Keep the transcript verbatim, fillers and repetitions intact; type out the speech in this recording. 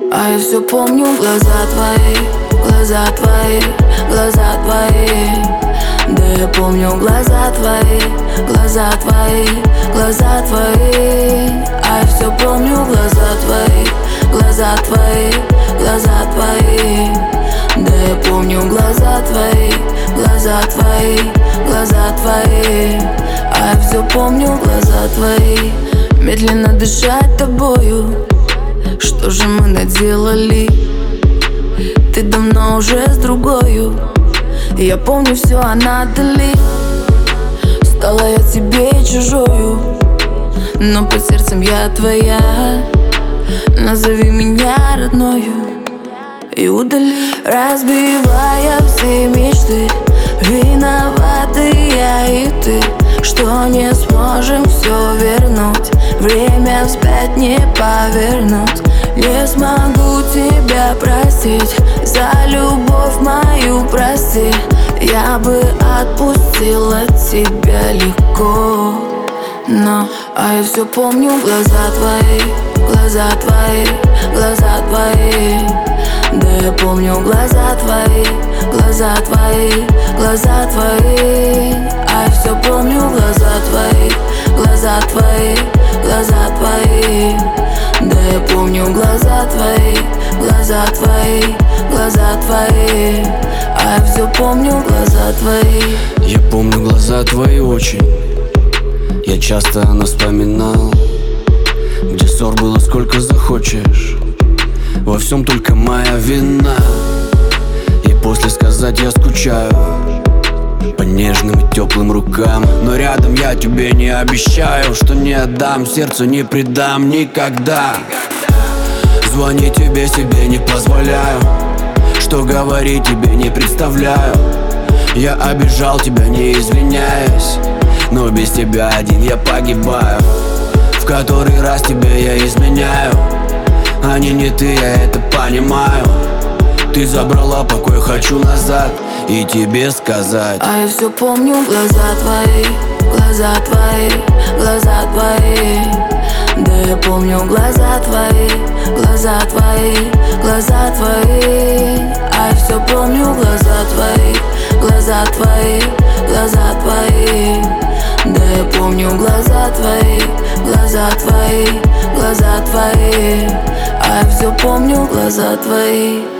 А я все помню глаза твои, глаза твои, глаза твои. Да я помню глаза твои, глаза твои, глаза твои. А я все помню глаза твои, глаза твои, глаза твои. Да я помню глаза твои, глаза твои, глаза твои. А я все помню глаза твои. Медленно дышать тобою, что же мы наделали? Ты давно уже с другою. Я помню все, а надали. Стала я тебе чужою, но под сердцем я твоя. Назови меня родною и удали. Разбивая все мечты, виноваты я и ты, что не сможем все вернуть, время вспять не повернуть. Не смогу тебя простить, за любовь мою прости. Я бы отпустила тебя легко, но а я все помню глаза твои, глаза твои, глаза твои. Да я помню глаза твои, глаза твои, глаза твои. А я все помню глаза твои, глаза твои, глаза твои. Да я помню глаза твои, глаза твои, глаза твои. А я все помню глаза твои. Я помню глаза твои очень. Я часто о нас вспоминал, где ссор было сколько захочешь. Во всем только моя вина. И после сказать я скучаю по нежным и теплым рукам. Но рядом я тебе не обещаю, что не отдам, сердцу не предам никогда. Звонить тебе себе не позволяю, что говорить тебе не представляю. Я обижал тебя, не извиняюсь, но без тебя один я погибаю. В который раз тебе я изменяю, а не не ты, я это понимаю. Ты забрала покой, хочу назад и тебе сказать. А я все помню глаза твои, глаза твои, глаза твои. Да я помню глаза твои, глаза твои, глаза твои. А я все помню глаза твои, глаза твои, глаза твои. Да я помню глаза твои, глаза твои, глаза твои. А я все помню глаза твои.